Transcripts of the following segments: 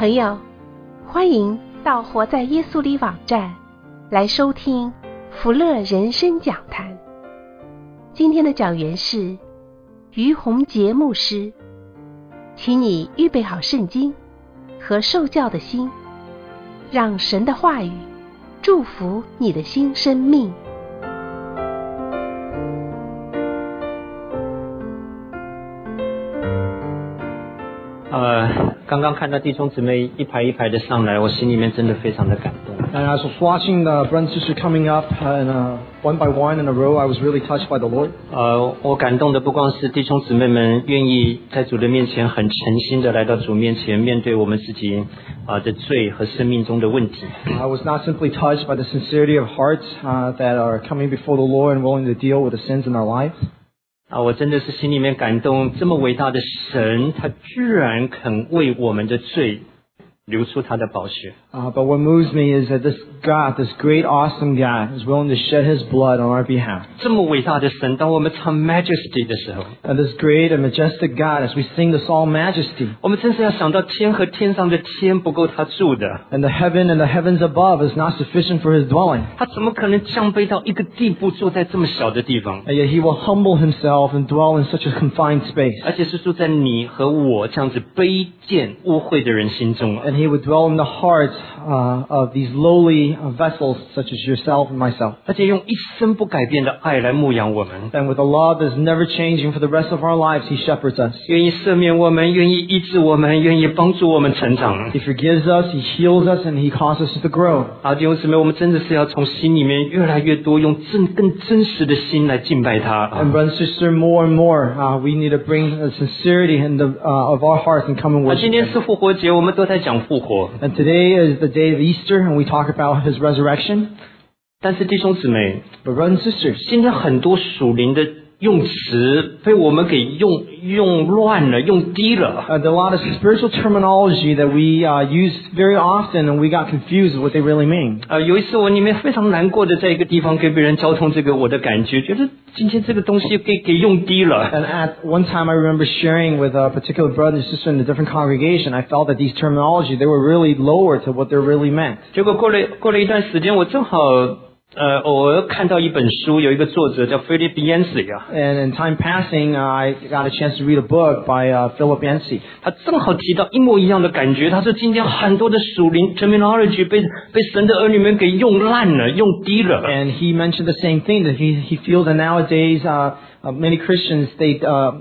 朋友，欢迎到活在耶稣里网站来收听福乐人生讲坛。今天的讲员是于洪杰牧师，请你预备好圣经和受教的心，让神的话语祝福你的新生命。 刚刚看到弟兄姊妹一排一排的上来，我心里面真的非常的感动。 And as I was watching the brothers and sisters coming up one by one in a row, I was really touched by the Lord. 我感动的不光是弟兄姊妹们愿意在主的面前很诚心的来到主面前，面对我们自己的罪和生命中的问题。 I was not simply touched by the sincerity of hearts that are coming before the Lord and willing to deal with the sins in our lives. 我真的是心里面感动，这么伟大的神，他居然肯为我们的罪流出他的宝血。 But what moves me is that this God, this great, awesome God, is willing to shed His blood on our behalf. 这么伟大的神，当我们唱 Majesty 的时候， And this great and majestic God, as we sing the song Majesty, 我们真是要想到天和天上的天不够他住的， and the heaven and the heavens above is not sufficient for His dwelling. 他怎么可能降卑到一个地步，坐在这么小的地方？ And yet He will humble Himself and dwell in such a confined space. 而且是住在你和我这样子卑贱污秽的人心中。 And He would dwell in the hearts of these lowly vessels such as yourself and myself. 而且用一生不改变的爱来牧养我们， And with a love that is never changing for the rest of our lives, He shepherds us. 愿意赦免我们，愿意医治我们，愿意帮助我们成长。 He forgives us, He heals us, and He causes us to grow. 弟兄姊妹，我们真的是要从心里面越来越多，用更真实的心来敬拜他。 And brother and sister, more and more, we need to bring the sincerity of our hearts and come and worship 今天是 Him. 复活节，我们都在讲复活。 And today is the day of Easter, and we talk about His resurrection. 但是弟兄姊妹， But brothers and sisters, 今天很多属灵的用词被我们给用乱了，用低了。 there are a lot of spiritual terminology that we use very often, and we got confused with what they really mean. 有一次我里面非常难过的，在一个地方跟别人交通这个我的感觉，觉得今天这个东西给用低了。 And at one time, I remember sharing with a particular brother and sister in a different congregation. I felt that these terminology, they were really lower to what they really meant. 结果过了一段时间，我正好偶尔看到一本书，有一个作者叫 Philip Yancey And in time passing, I got a chance to read a book by Philip Yancey. 他正好提到一模一样的感觉。他说今天很多的属灵 terminology 被神的儿女们给用烂了，用低了。 And he mentioned the same thing, that he feels that nowadays many Christians, they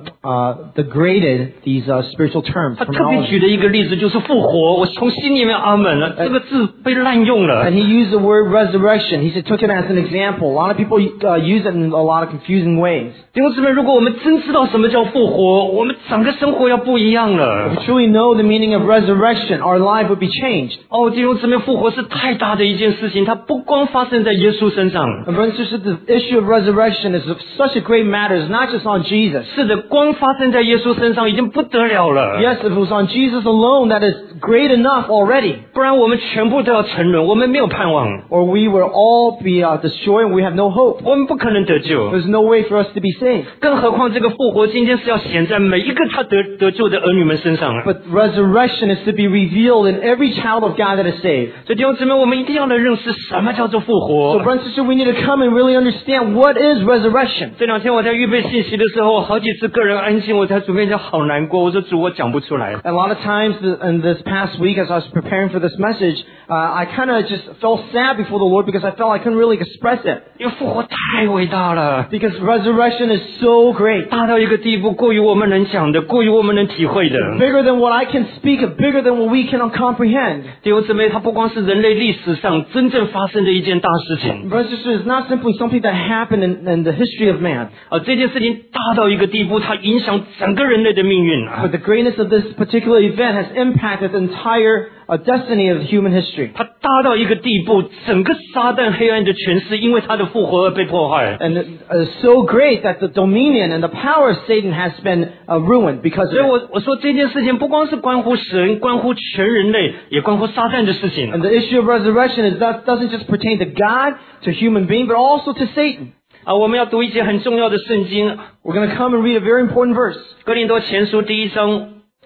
degraded these spiritual terms. 他特别举的一个例子就是复活，我从心里面阿门了，这个字被滥用了。 And he used the word resurrection. He said, took it as an example. A lot of people use it in a lot of confusing ways. 弟兄姊妹，如果我们真知道什么叫复活，我们整个生活要不一样了。 If we truly know the meaning of resurrection, our life would be changed. 弟兄姊妹，复活是太大的一件事情，它不光发生在耶稣身上。 And brothers and sisters, the issue of resurrection is such a great matter. It's not just on Jesus. 是的，光发生在耶稣身上已经不得了了。 Yes, if it was on Jesus alone, that is great enough already. 不然我们全部都要沉沦，我们没有盼望， Or we will all be destroyed and we have no hope. 我们不可能得救。 There's no way for us to be saved. 更何况这个复活今天是要显在每一个他得救的儿女们身上。 But resurrection is to be revealed in every child of God that is saved. 所以弟兄姊妹，我们一定要来认识什么叫做复 So 活。 brothers and sisters, we need to come and really understand what is resurrection. 这两天我在预备信息的时候，好几次个人安静，我才主面前好难过。我说主，我讲不出来。 A lot of times in this past week, as I was preparing for this message, I kind of just felt sad before the Lord because I felt I couldn't really express it. 因为复活太伟大了， Because resurrection is so great. 大到一个地步，过于我们能讲的，过于我们能体会的。 Bigger than what I can speak of, bigger than what we can comprehend. 弟兄姊妹，它不光是人类历史上真正发生的一件大事情， Brothers and sisters, it's not simply something that happened in the history of man. 这件事情大到一个地步，它影响整个人类的命运。 But the greatness of this particular event has impacted the entire destiny of human history. 它大到一个地步，整个撒旦黑暗的权势因为他的复活而被破坏。 And it's so great that the dominion and the power of Satan has been ruined because 所以 of it. 我说这件事情不光是关乎神，关乎全人类，也关乎撒旦的事情。 And the issue of resurrection is that doesn't just pertain to God, to human being, but also to Satan. 我们要读一节很重要的圣经， We're going to come and read a very important verse. 哥林多前书第1章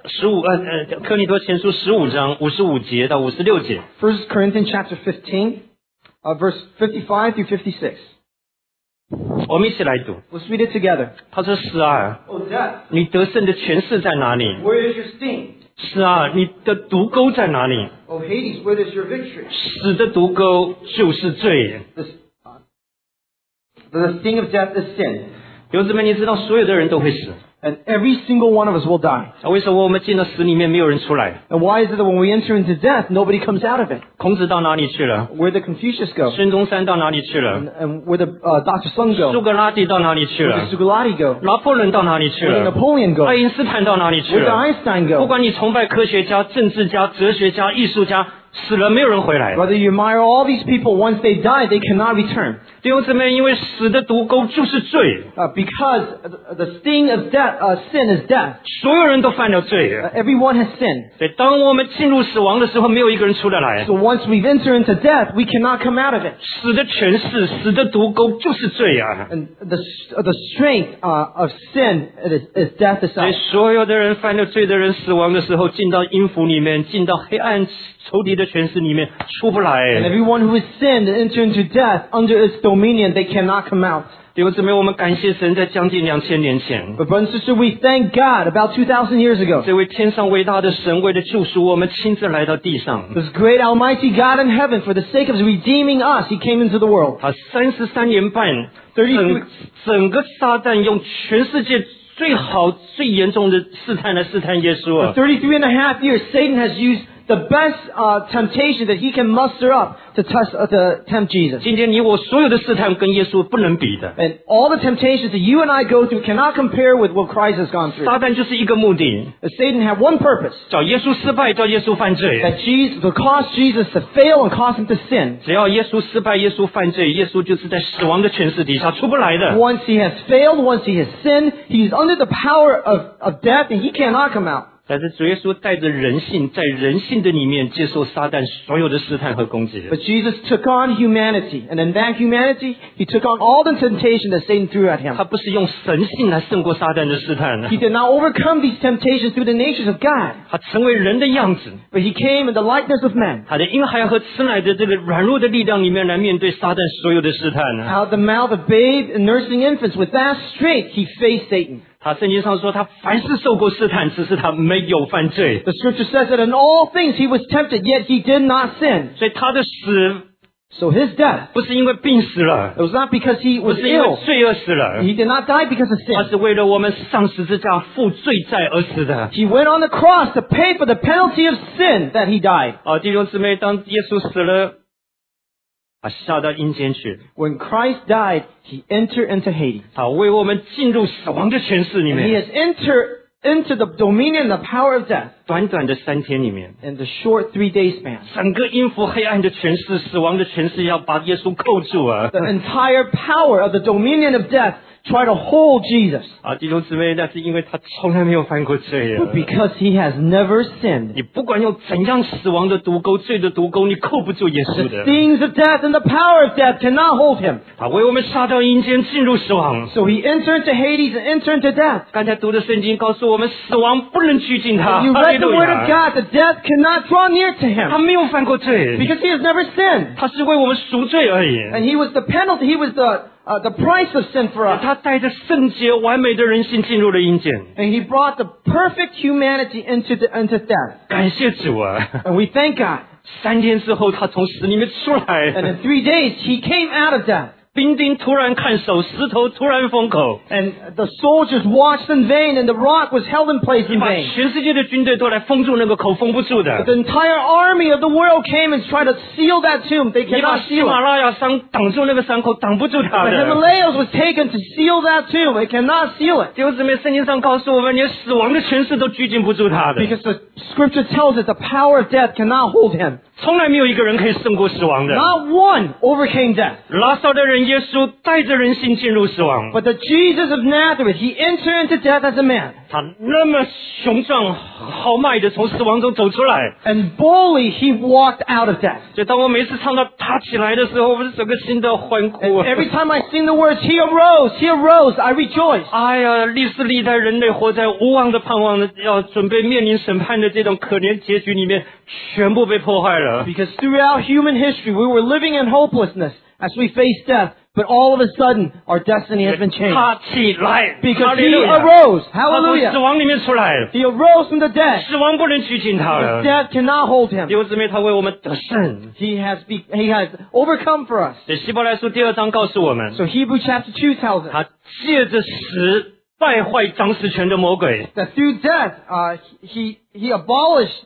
哥林多前书15章55节到56节。 1 Corinthians chapter 15, verse 55 through 56. 我们一起来读。 Let's read it together. 他说：“死啊， Oh, death, 你得胜的权势在哪里？ where is your sting? 死啊，你的毒钩在哪里？ Oh, Hades, where is your victory? 死的毒钩就是罪。 The sting of death is sin. 弟兄姊妹，你知道所有的人都会死。 And every single one of us will die. 为什么我们进了死里面没有人出来？ And why is it that when we enter into death, nobody comes out of it? 孔子到哪里去了？ Where did Confucius go? 孙中山到哪里去了？ And where did Dr. Sun 苏 go? 格拉底到哪里去 Where 了 did？ Sugilati go? 拿破仑到哪里去 Where did 了？ Napoleon go? 爱因斯坦到哪里去 Where did 了？ Einstein 不 go? 管你崇拜科学家、政治家、哲学家、艺术家，死了没有人回来。 Whether you admire all these people, once they die, they cannot return. 弟兄姊妹，因为死的毒钩就是罪， Because the sting of death, sin is death. 所有人都犯了罪。 Everyone has sinned. 所以，当我们进入死亡的时候，没有一个人出得来。 So once we've entered into death, we cannot come out of it. 死的权势、死的毒钩就是罪啊！ And the strength of sin is death 所以， itself. 所有的人犯了罪的人，死亡的时候，进到阴府里面，进到黑暗仇敌的权势里面，出不 And 来。 everyone who has sinned and entered into death under its dominion, they cannot come out. 弟兄姊妹，我们感谢神，在将近2000年前， But brother and sister, we thank God about 2,000 years ago. 这位天上伟大的神为了救赎我们，亲自来到地上。 This great almighty God in heaven, for the sake of redeeming us, He came into the world. 他33年半， 33 整个撒旦用全世界最好、最严重的试探来试探耶稣 For 啊！ 33 and a half years, Satan has used the best temptation that he can muster up to tempt Jesus. 今天你我所有的试探跟耶稣不能比的。 And all the temptations that you and I go through cannot compare with what Christ has gone through. 撒旦就是一个目的， But Satan had one purpose, 叫耶稣失败，叫耶稣犯罪。 that Jesus, to cause Jesus to fail and cause him to sin. 只要耶稣失败，耶稣犯罪，耶稣就是在死亡的权势底下出不来的。 Once he has failed, once he has sinned, he is under the power of death and he cannot come out. 但是主耶稣带着人性，在人性的里面接受撒旦所有的试探和攻击。 But Jesus took on humanity, and in that humanity, he took on all the temptation that Satan threw at him. 他不是用神性来胜过撒旦的试探， He did not overcome these temptations through the natures of God, 他成为人的样子， but he came in the likeness of man. 他的婴孩和吃奶的这个软弱的力量里面来面对撒旦所有的试探。 Out of the mouth of babe and nursing infants, with that strength, he faced Satan. 他圣经上说，他凡事受过试探，只是他没有犯罪。 The scripture says that in all things he was tempted, yet he did not sin. 所以他的死 So his death, 不是因为病死了， it was not because he 不 was 是因为 ill. 罪而死了， He did not die because of 他 sin. 是为了我们上十字架负罪债而死的。 He went on the cross to pay for the penalty of sin that he died. 弟兄姊妹，当耶稣死了，下到阴间去， When Christ died, he entered into Hades. 为我们进入死亡的权势里 And he 面。 has entered into the dominion, the power of death 短短的3天里面， in the short 3-day span. 整个阴府黑暗的权势、死亡的权势要把耶稣扣住啊！ The entire power of the dominion of death try to hold Jesus 弟兄姊妹，那是因为他从来没有犯过罪啊！ because he has never sinned. 你不管用怎样死亡的毒钩、罪的毒钩，你扣不住耶稣 The 的。 stings of death and the power of death cannot hold him. 他为我们杀到阴间，进入死亡。 So he entered into Hades and entered into death. 刚才读的圣经告诉我们，死亡不能拘禁他。 You 哈 read 利 the 路 word 亚 of God that death cannot draw near to 他 him 没有犯过罪， because he has never sinned. 他是为我们赎罪而已。 And he was the penalty, he was the price of sin for us. 他带着圣洁完美的人性进入了阴间。 And he brought the perfect humanity into death. 感谢主啊！ And we thank God. 3天之后，他从死里面出 And 来， in 3 days, he came out of death. 兵丁突然看守，石头突然封口， And the soldiers watched in vain, and the rock was held in place 你 in 把 vain. 全世界的军队都来封住那个口，封不住的 The。entire army of the world came and tried to seal that tomb. They 你把 cannot 喜 seal 马 it. 拉雅山挡住那个山口，挡不住他 The 的。 Himalayas was taken to seal that tomb. They cannot seal it. 弟兄姊妹，圣经上告诉我们，连死亡的权势都拘禁不住他的， Because the scripture tells us the power of death cannot hold him. 从来没有一个人可以胜过死亡的。 Not one overcame death. 拉撒的人耶稣带着人性进入死亡， But the Jesus of Nazareth, he entered into death as a man. 他那么雄壮豪迈的从死亡中走出来。 And boldly he walked out of death. 所以当我每次唱到他起来的时候，我是整个心都欢呼。 And every time I sing the words, he arose, I rejoice. 哎呀，历世历代人类活在无望的盼望的，要准备面临审判的这种可怜结局里面，全部被破坏了。 Because throughout human history, we were living in hopelessness as we faced death. But all of a sudden, our destiny has been changed. 他起来 Because he 哈利路亚 arose. 他从死 Hallelujah. 亡里面出来了， He arose from the dead. 死亡不能拘禁他了。 Death cannot hold 弟 him. 兄姊妹，他为我们得胜。 He has overcome for us. 所以希伯来书第2章告诉我们， So Hebrews chapter 2 tells us 他借着死败坏掌死权的魔鬼。 that through death, he abolished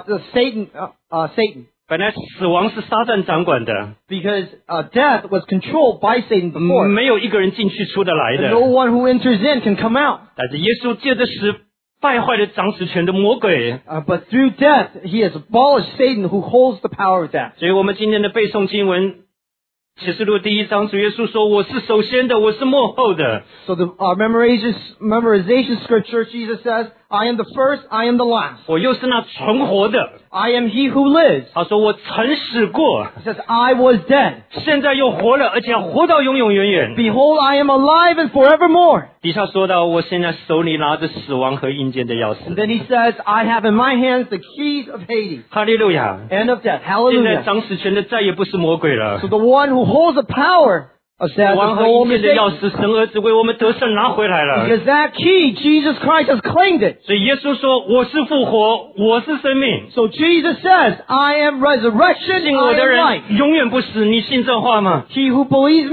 Satan. 本来死亡是撒旦掌管的， Because death was controlled by Satan before. 没有一个人进去出得来 And 的。 no one who enters in can come out. 但是耶稣借着死败坏了掌死权的魔鬼。 But through death, he has abolished Satan who holds the power of death. 所以我们今天的背诵经文，启示录第1章，主耶稣说：“我是首先的，我是末后的。” So the memorization scripture, Jesus says, I am the first, I am the last. 我又是那存活的。 I am he who lives. 他说：“我曾死过， He says, I was dead. 现在又活了，而且要活到永永远远。” Behold, I am alive and forevermore. 底下说到：“我现在手里拿着死亡和阴间的钥 And 匙。 then he says, I have in my hands the keys of Hades 哈利路亚！ and of death. 现在 Hallelujah. 掌死权的再也不是魔鬼了， So the one who holds the power of 死 death is 亡 no 和阴 longer 间的钥 Satan. 匙，神儿子为我们得胜拿回来了。 Because that key, Jesus Christ has claimed it. 所以耶稣说：“我是复活，我是生命。 So Jesus says, I am resurrection, 信我 I 的 am 人 life. 永远不死。”你信这话吗？ He who believes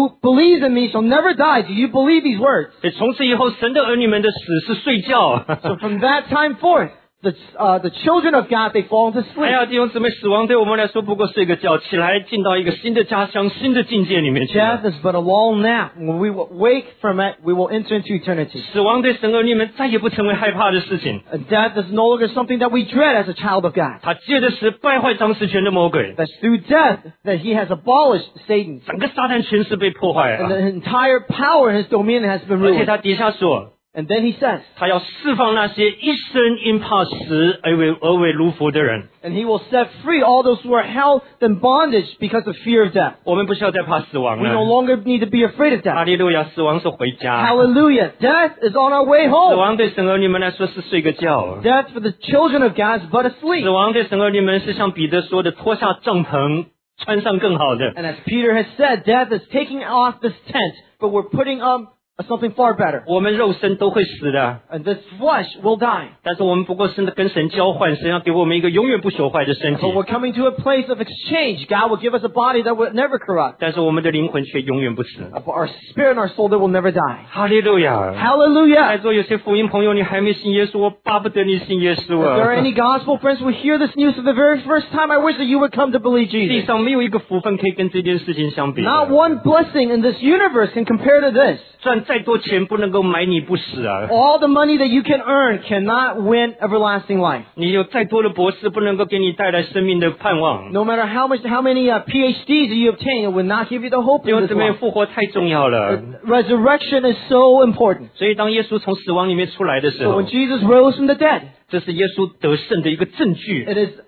in me shall never die. Do you believe these words? 所以从此以后，神的儿女们的死是睡觉。 So from that time forth, the children of God, they fall into 哎 sleep. 呀，弟兄姊妹，死亡对我们来说不过睡个觉，起来进到一个新的家乡、新的境界里面去了。 Death is but a long nap. When we will wake from it, we will enter into eternity. 死亡对神儿女们再也不成为害怕的事情。 And death is no longer something that we dread as a child of God. 他借着死败坏掌死权的魔鬼， That's through death that he has abolished Satan. 整个撒旦权势被破坏 And 了。 the entire power in his dominion has been 而且 ruined. 他底下说， And then he says, 他要释放那些一生因怕死而为奴仆的人。 and he will set free all those who are held in bondage because of fear of death. 我们不需要再怕死亡 We no 了。 longer need to be afraid of 哈 death. 利路亚，死亡是回家。 Hallelujah. Death is on our way 死 home. 亡对神儿女们来说是睡个觉。 Death for the children of God is but a 死 sleep. 亡对神儿女们是像彼得说的，脱下帐篷，穿上更好的。 And as Peter has said, death is taking off this tent, but we're putting on something far better. 我们肉身都会死的， And this flesh will die. 但是我们不过是跟神交换，神要给我们一个永远不朽坏的身体 But，we're coming to a place of exchange. God will give us a body that will never corrupt. 但是我们的灵魂却永远不死。 But our spirit and our soul that will never die. 哈利路亚！在 Hallelujah. 座有些福音朋友，你还没信耶稣，我巴不得你信耶稣 If there are 啊！ any gospel friends who hear this news for the very first time, I wish that you would come to believe 地 Jesus. 上没有一个福分可以跟这件事情相比的。 Not one blessing in this universe can compare to this. 赚再多钱不能够买你不死啊！ All the money that you can earn cannot win everlasting life. 你有再多的博士不能够给你带来生命的盼望。 No matter how many PhDs that you obtain, it will not give you the hope 弟 in 兄 this 姊妹， life. 复活太重要了。 Resurrection is so important. 所以当耶稣从死亡里面出来的时 So 候 when，Jesus rose from the dead, 这是耶稣得胜的一个证据。 it is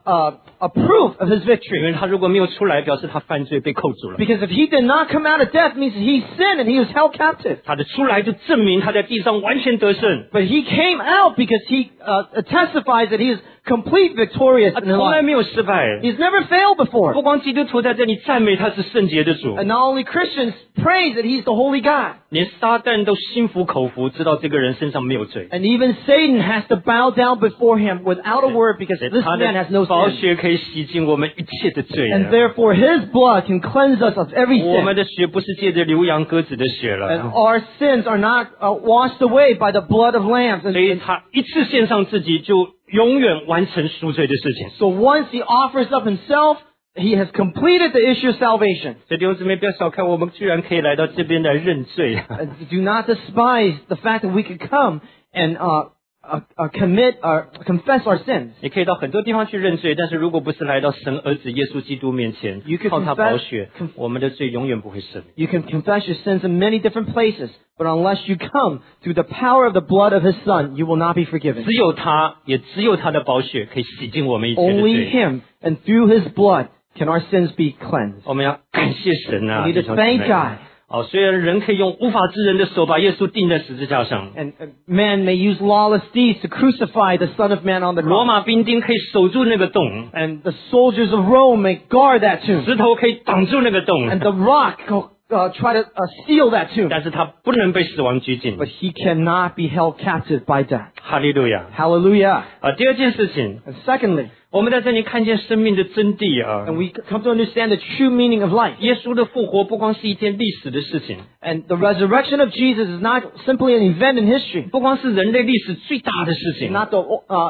a proof of his 因 victory. 为他如果没有出来，表示他犯罪被扣住了。 Because if he did not come out of death, it means he sinned and he was held captive. 他的出来就证明他在地上完全得胜。 But he came out because he testifies that he is complete victorious 他 in his 从来 life. 没有失败。 He's never failed 不 before. 光基督徒在这里赞美他是圣洁的主， And not only Christians praise that he's the holy God. 连撒旦都心服口服，知道这个人身上没有罪。 And even Satan has to bow down before him without a word because this 他 man 的 has no 宝 sin. 血可以洗净我们一切的罪 And 了。 therefore his blood can cleanse us of every 我们 sin. 的血不是借着牛羊鸽子的血 And 了， our sins are not washed away by the blood of lambs. 所以他一次献上自己，就永远完成赎罪的事情。 So once he offers up himself, he has completed the issue of salvation. 所以弟兄姊妹，不要小看我们，居然可以来到这边来认罪。 Do not despise the fact that we could come and commit or confess our sins. 你可以到很多地方去认罪，但是如果不是来到神儿子耶稣基督面前 You， could 靠他 confess- 宝血，我们的罪永远不会赦免。 You can confess your sins in many different places, but unless you come through the power of the blood of His Son, you will not be forgiven. 只有他，也只有他的宝血可以洗净我们一切的 Only 罪。 Him, and through His blood can our sins be cleansed. 我们要感谢神啊！ We need to 弟兄姊妹 thank God. 哦，虽然人可以用无法之人的手把耶稣钉在十字架上， And man may use lawless deeds to crucify the Son of Man on the 罗 cross. 马兵丁可以守住那个洞， And the soldiers of Rome may guard that tomb. 石头可以挡住那个洞， And the rock try to seal that tomb. 但是他不能被死亡拘禁。 But he cannot be held captive by death. 哈利路亚！ Hallelujah. 第二件事情， And secondly, 我们在这里看见生命的真谛啊。 and we come to understand the true meaning of life. 耶稣的复活不光是一件历史的事情， And the resurrection of Jesus is not simply an event in history. 不光是人类历史最大的事情。 Not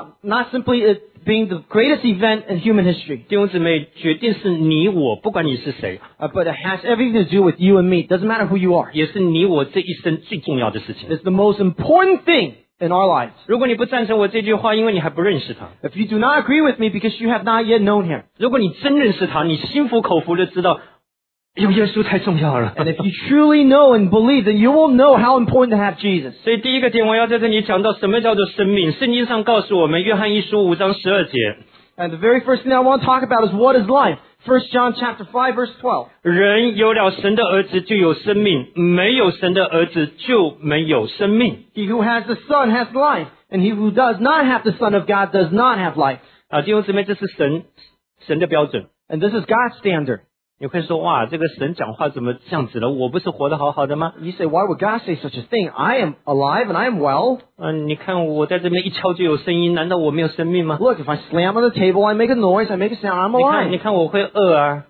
simply it being the greatest event in human history. 弟兄姊妹，决定是你我，不管你是谁， But it has everything to do with you and me. It doesn't matter who you are. 也是你我这一生最重要的事情。 It's the most important thing in our lives. 如果你不赞成我这句话，因为你还不认识他； If you do not agree with me because you have not yet known Him. 如果你真认识他，你心服口服的知道，有耶稣太重要了。 And if you truly know and believe, then you will know how important to have Jesus. 所以第一个点，我要在这里讲到什么叫做生命。圣经上告诉我们，约翰一书5章12节， And the very first thing I want to talk about is what is life. 1 John chapter 5 verse 12. 人有了神的儿子就有生命，没有神的儿子就没有生命。 He who has the Son has life, and he who does not have the Son of God does not have life. 弟兄姊妹，这是神的标准。 And this is God's standard. 你会说，哇，这个神讲话怎么这样子了？我不是活得好好的吗？ You say, why would God say such a thing? I am alive and I am well. 你看我在这边一敲就有声音，难道我没有生命吗？ Look, if I slam on the table, I make a noise, I make a sound, I'm 你 alive. 看我会饿啊，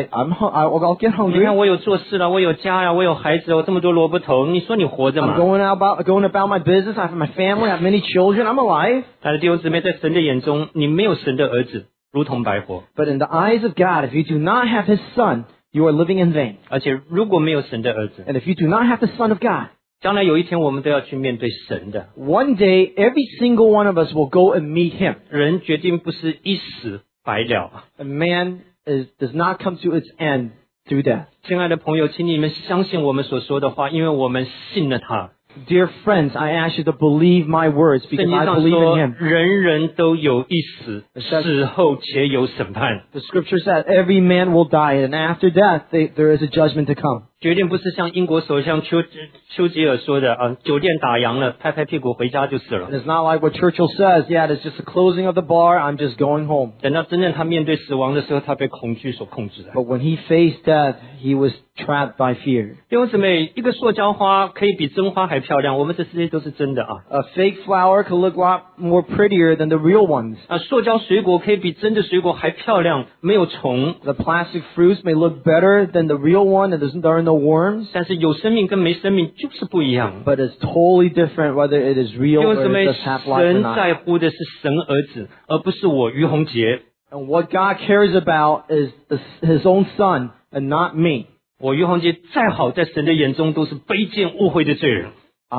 I'll get 你 hungry. 看我有做事了，我有家呀，我有孩子，我这么多萝卜头，你说你活着 I'm 吗？ going about my business. I have my family, I have many children, I'm alive. 但是弟兄姊妹，在神的眼中，你没有神的儿子，如同白活。 But in the eyes of God, if you do not have His Son, you are living in vain. 而且如果没有神的儿子， And if you do not have the Son of God, 将来有一天我们都要去面对神的。 one day every single one of us will go and meet Him. 人决定不是一死百了。 A man does not come to its end through death. 亲爱的朋友，请你们相信我们所说的话，因为我们信了他。 Dear friends, I ask you to believe my words 圣 because 经 I 上 believe 说， in Him. 人人都有一死，死后且有审判。 The scripture says every man will die, and after death there is a judgment to come. 决定不是像英国首相丘吉尔说的啊，酒店打烊了，拍拍屁股回家就是了。 It's not like what Churchill says, yeah, it's just the closing of the bar, I'm just going home. 等到真正他面对死亡的时候，他被恐惧所控制了。 But when he faced death, he was trapped by fear. 弟兄姊妹，一个塑胶花可以比真花还漂亮，我们这世界都是真的啊。 A fake flower could look a lot more prettier than the real ones. 塑胶水果可以比真的水果还漂亮，没有虫。 The plastic fruits may look better than the real one, and there are no worms. 但是有生命跟没生命就是不一样。 But it's totally different whether it is 弟 real 兄 or 姊 it 妹， does have life or 神 not. 在乎的是神儿子，而不是我于洪杰。 And what God cares about is His own Son and not me. 我于洪杰再好，在神的眼中都是卑贱污秽的罪人。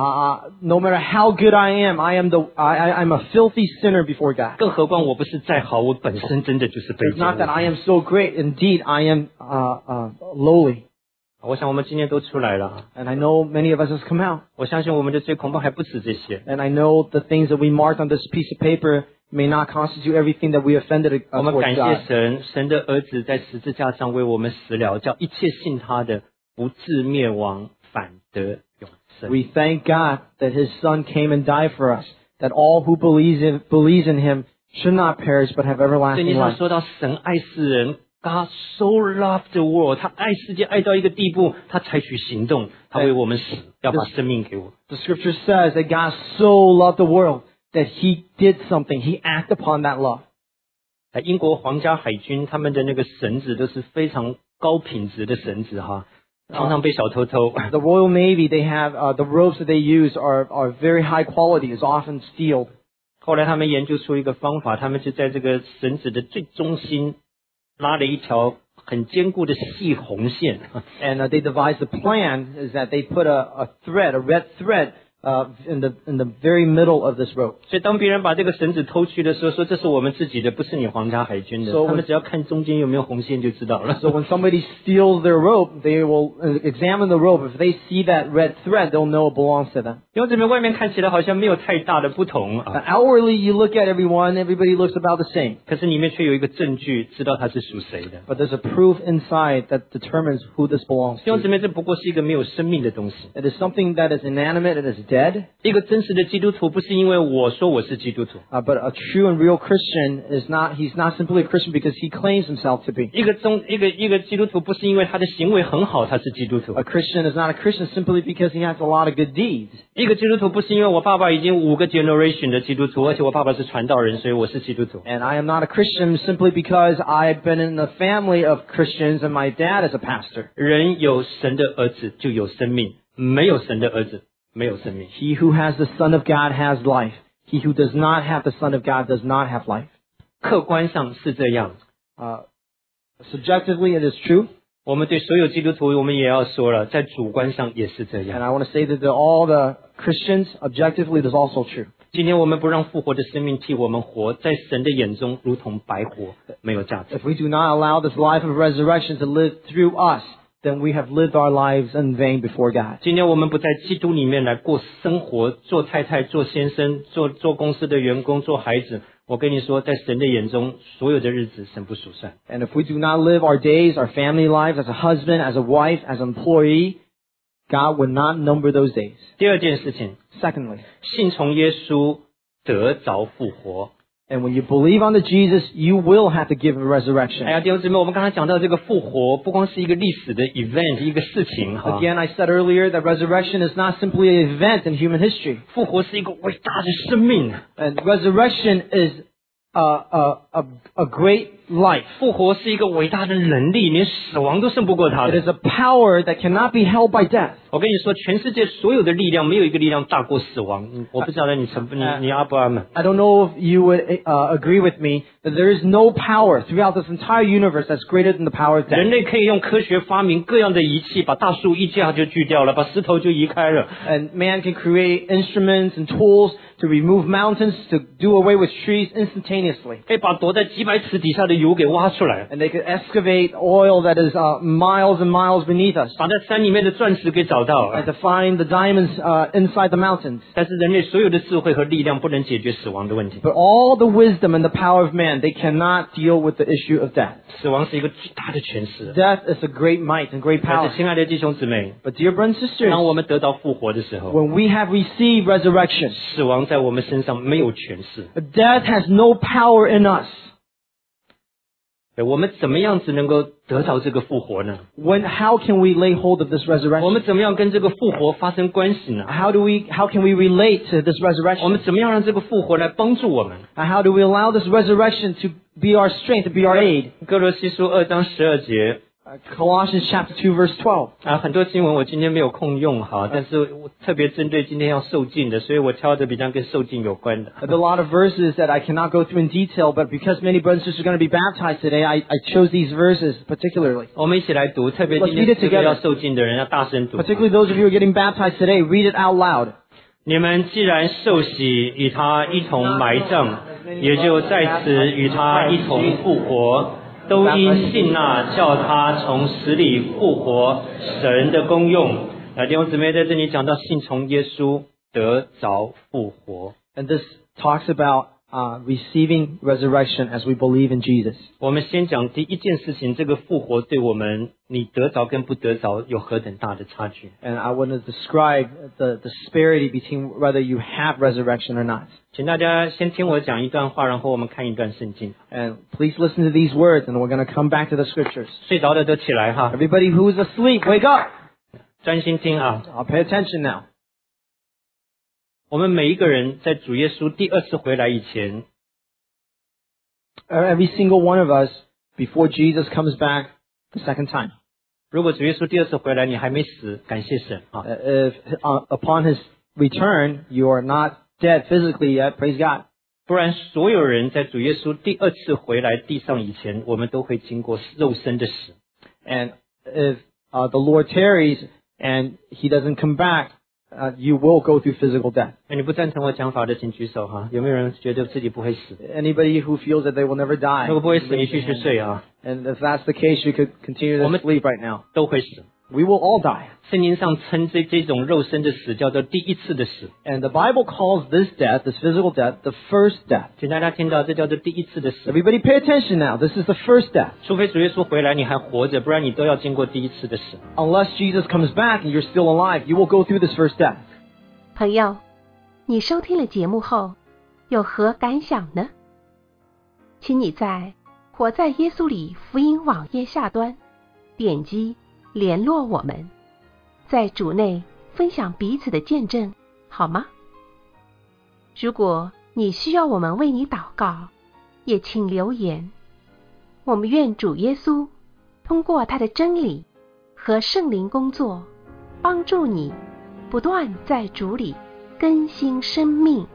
No matter how good I am, I'm a filthy sinner before God. 更何况我不是再好，我本身真的就是卑 It's not 贱 that I 污秽。 am so great. Indeed, I am lowly. 我想我们今天都出来了， And I know many of us has come out. 我相信我们的罪恐怕还不止这些。 And I know the things that we marked on this piece of paper may not constitute everything that we offended 我们感 towards 谢 God. 神，神的儿子在十字架上为我们死了，叫一切信他的不至灭亡，反得永生。 We thank God that His Son came and died for us, that all who believes in Him should not perish but have 圣 everlasting 经上 life. 说到神爱世人 ，God so loved the world， 他爱世界爱到一个地步，他采取行动，他为我们死，要把生命给我。 The scripture says that God so loved the world that He did something. He acted upon that love. 英国皇家海军他们的那个绳子都是非常高品质的绳子哈，常常被小偷偷。 The Royal Navy, they have the ropes that they use are very high quality. It's often steel. 后来他们研究出一个方法，他们就在这个绳子的最中心拉了一条很坚固的细红线。 And they devised a plan is that they put a red thread in the very middle of this rope. 所以当别人把这个绳子偷去的时候，说这是我们自己的，不是你皇家海军的。 So 他们只要看中间有没有红线就知道了。 So when somebody steals their rope, they will examine the rope. If they see that red thread, they'll know it belongs to them. 因为这边外面看起来好像没有太大的不同啊， Outwardly, you look at everyone, everybody looks about the same. 可是里面却有一个证据，知道它是属谁的。 But there's a proof inside that determines who this belongs 弟兄 to. 姊妹，这不过是一个没有生命的东西。 It is something that is inanimate, it is dead. 一个真实的基督徒不是因为我说我是基督徒， But a true and real Christian he's not simply a Christian because he claims himself to be. 一个基督徒不是因为他的行为很好他是基督徒， A Christian is not a Christian simply because he has a lot of good deeds. 一个基督徒不是因为我爸爸已经5个 generation 的基督徒，而且我爸爸是传道人，所以我是基督徒。 And I am not a Christian simply because I've been in the family of Christians and my dad is a pastor. 人有神的儿子就有生命，没有神的儿子没有生命。 He who has the Son of God has life. He who does not have the Son of God does not have life. 客观上是这样， Subjectively, it is true. 我们对所有基督徒，我们也要说了，在主观上也是这 And 样。 I want to say that to all the Christians, objectively, it is also true. 今天我们不让复活的生命替我们活，在神的眼中如同白活，没有价值。 If we do not allow this life of resurrection to live through us, then we have lived our lives in vain before God. 今天我们不在基督里面来过生活，做太太、做先生、做公司的员工、做孩子。我跟你说，在神的眼中，所有的日子神不数算。 And if we do not live our days, our family lives, as a husband, as a wife, as an employee, God would not number those days. 第二件事情， Secondly, 信从耶稣得着复活。 and when you believe on the Jesus, you will have to give a resurrection. 哎呀，弟兄姊妹，我们刚才讲到这个复活，不光是一个历史的 event， 一个事情哈。 Again, I said earlier that resurrection is not simply an event in human history. 复活是一个伟大的生命， And resurrection is a great life. 复活是一个伟大的能力，连死亡都胜不过它 It 的。 is a power that cannot be held by death. 我跟你说，全世界所有的力量，没有一个力量大过死亡。我不晓得你阿不阿们？ I don't know if you would agree with me that there is no power throughout this entire universe that's greater than the power of 人 death. 类可以用科学发明各样的仪器，把大树一架就锯掉了，把石头就移开了。 And man can create instruments and tools to remove mountains, to do away with trees instantaneously. 可以把躲在几百尺底下的油给挖出来， And they could excavate oil that is miles and miles beneath us. 把在山里面的钻石给找到。 And to find the diamonds inside the mountains. 但是人类所有的智慧和力量不能解决死亡的问题。 But all the wisdom and the power of man, they cannot deal with the issue of death. 死亡是一个巨大的权势。 Death is a great might and great 但 power. 是，亲爱的弟兄姊妹， But dear brothers and sisters, 当我们得到复活的时候， when we have received resurrection, 死亡在我们身上没有权势。 death has no power in us. 我们怎么样子能够得到这个复活呢？ How can we lay hold of this 我 resurrection? 们怎么样跟这个复活发生关系呢？ How can we relate to this 我 resurrection? 们怎么样让这个复活来帮助我们？ And how do we allow this resurrection to be our strength, to be our aid? 哥罗西书2章12节 Colossians chapter 2 verse 12. 啊，很多经文我今天没有空用哈，但是我特别针对今天要受尽的，所以我挑的比较跟受尽有关的。 There are a lot of verses that I cannot go through in detail, but because many brothers and sisters are going to be baptized today, I chose these verses particularly. 我们一起来读，特别 Let's 今天 read it 这个 together. 要受尽的人要大声读。 Particularly those of you who are getting baptized today, read it out loud. 你们既然受洗，与他一同埋葬，也就在此与他一同复活，都因信那叫他从死里复活神的功用。弟兄姊妹，在这里讲到信从耶稣得着复活。 And this talks about receiving resurrection as we believe in Jesus. 我们先讲第一件事情，这个复活对我们你得着跟不得着有何等大的差距。 And I want to describe the disparity between whether you have resurrection or not. 请大家先听我讲一段话，然后我们看一段圣经。 And please listen to these words, and we're going to come back to the scriptures. 睡着的都起来哈， Everybody who's asleep, wake up! 专心听啊。 I'll pay attention now. 我们每一个人在主耶稣第二次回来以前， Every single one of us, before Jesus comes back the second time, 如果主耶稣第二次回来你还没死，感谢神啊！ if upon his return you are not dead physically yet, praise God. 不然所有人在主耶稣第二次回来地上以前，我们都会经过肉身的死。 And if the Lord tarries and he doesn't come back you will go through physical death. 你不赞成我讲法的，请举手哈。有没有人觉得自己不会死？ Anybody who feels that they will never die. 如果不会死，你继续睡啊。 And if that's the case, you could continue to sleep right now. 都会死。 We will all die. 圣经上称这种肉身的死叫做第一次的死。 And the Bible calls this death, this physical death, the first death. 请大家听到，这叫做第一次的死。 Everybody pay attention now. This is the first death. 除非主耶稣回来你还活着，不然你都要经过第一次的死。 Unless Jesus comes back and you're still alive, you will go through this first death. 朋友，你收听了节目后有何感想呢？请你在活在耶稣里福音网页下端点击联络我们，在主内分享彼此的见证，好吗？如果你需要我们为你祷告，也请留言。我们愿主耶稣通过他的真理和圣灵工作，帮助你不断在主里更新生命。